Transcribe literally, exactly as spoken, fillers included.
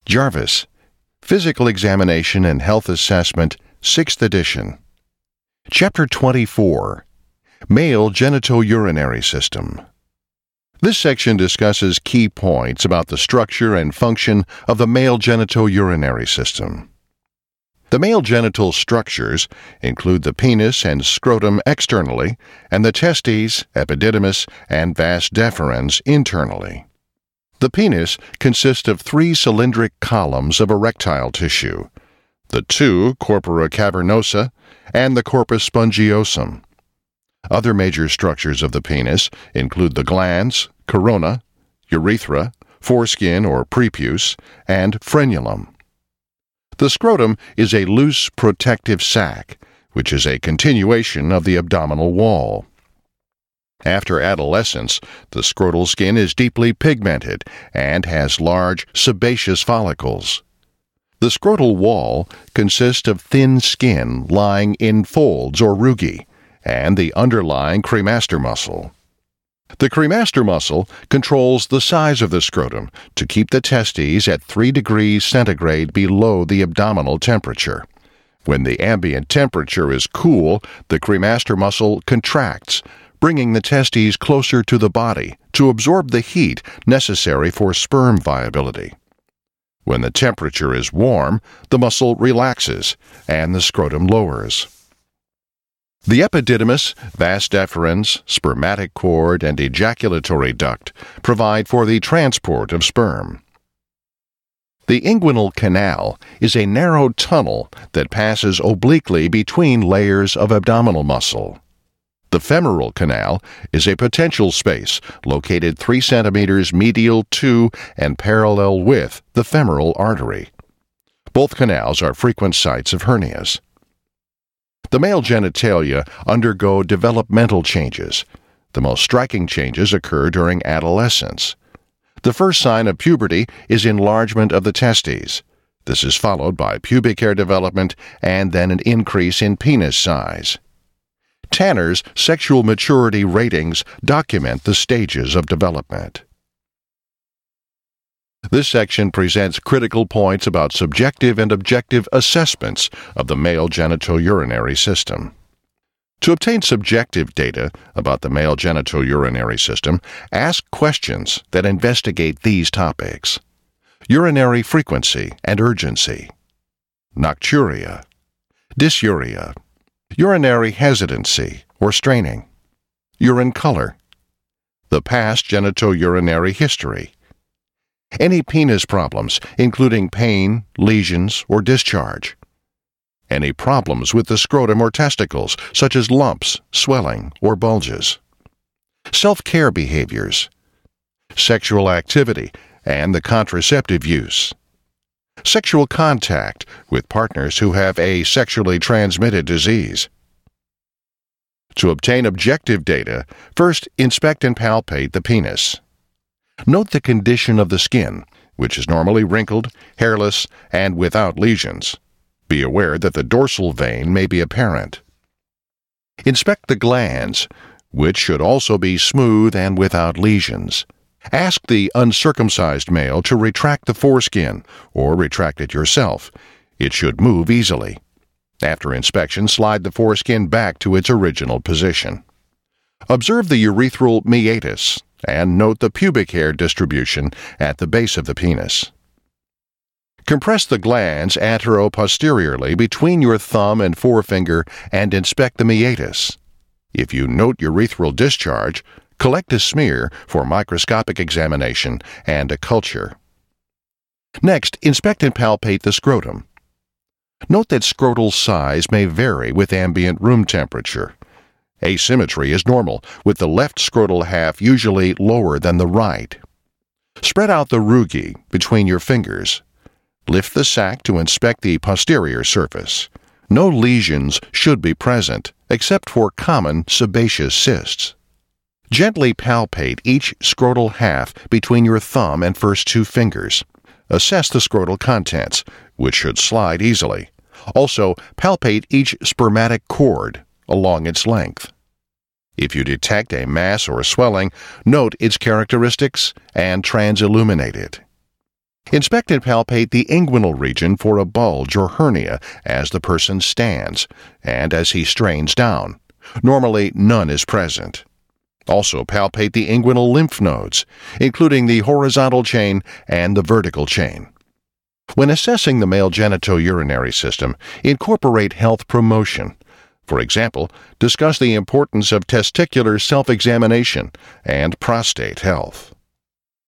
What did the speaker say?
Jarvis, Physical Examination and Health Assessment, sixth Edition. Chapter twenty-four, Male Genitourinary System. This section discusses key points about the structure and function of the male genitourinary system. The male genital structures include the penis and scrotum externally, and the testes, epididymis, and vas deferens internally. The penis consists of three cylindric columns of erectile tissue, the two corpora cavernosa and the corpus spongiosum. Other major structures of the penis include the glans, corona, urethra, foreskin or prepuce, and frenulum. The scrotum is a loose protective sac, which is a continuation of the abdominal wall. After adolescence, the scrotal skin is deeply pigmented and has large sebaceous follicles. The scrotal wall consists of thin skin lying in folds or rugae, and the underlying cremaster muscle. The cremaster muscle controls the size of the scrotum to keep the testes at three degrees centigrade below the abdominal temperature. When the ambient temperature is cool, the cremaster muscle contracts, bringing the testes closer to the body to absorb the heat necessary for sperm viability. When the temperature is warm, the muscle relaxes and the scrotum lowers. The epididymis, vas deferens, spermatic cord, and ejaculatory duct provide for the transport of sperm. The inguinal canal is a narrow tunnel that passes obliquely between layers of abdominal muscle. The femoral canal is a potential space located three centimeters medial to and parallel with the femoral artery. Both canals are frequent sites of hernias. The male genitalia undergo developmental changes. The most striking changes occur during adolescence. The first sign of puberty is enlargement of the testes. This is followed by pubic hair development and then an increase in penis size. Tanner's sexual maturity ratings document the stages of development. This section presents critical points about subjective and objective assessments of the male genitourinary system. To obtain subjective data about the male genitourinary system, ask questions that investigate these topics: urinary frequency and urgency, nocturia, dysuria, urinary hesitancy or straining, urine color, the past genitourinary history, any penis problems, including pain, lesions, or discharge, any problems with the scrotum or testicles, such as lumps, swelling, or bulges, self-care behaviors, sexual activity and the contraceptive use, sexual contact with partners who have a sexually transmitted disease. To obtain objective data, first inspect and palpate the penis. Note the condition of the skin, which is normally wrinkled, hairless, and without lesions. Be aware that the dorsal vein may be apparent. Inspect the glans, which should also be smooth and without lesions. Ask the uncircumcised male to retract the foreskin, or retract it yourself. It should move easily. After inspection, slide the foreskin back to its original position. Observe the urethral meatus, and note the pubic hair distribution at the base of the penis. Compress the glans antero-posteriorly between your thumb and forefinger and inspect the meatus. If you note urethral discharge, collect a smear for microscopic examination and a culture. Next, inspect and palpate the scrotum. Note that scrotal size may vary with ambient room temperature. Asymmetry is normal, with the left scrotal half usually lower than the right. Spread out the rugae between your fingers. Lift the sac to inspect the posterior surface. No lesions should be present, except for common sebaceous cysts. Gently palpate each scrotal half between your thumb and first two fingers. Assess the scrotal contents, which should slide easily. Also, palpate each spermatic cord along its length. If you detect a mass or swelling, note its characteristics and transilluminate it. Inspect and palpate the inguinal region for a bulge or hernia as the person stands and as he strains down. Normally, none is present. Also, palpate the inguinal lymph nodes, including the horizontal chain and the vertical chain. When assessing the male genitourinary system, incorporate health promotion. For example, discuss the importance of testicular self-examination and prostate health.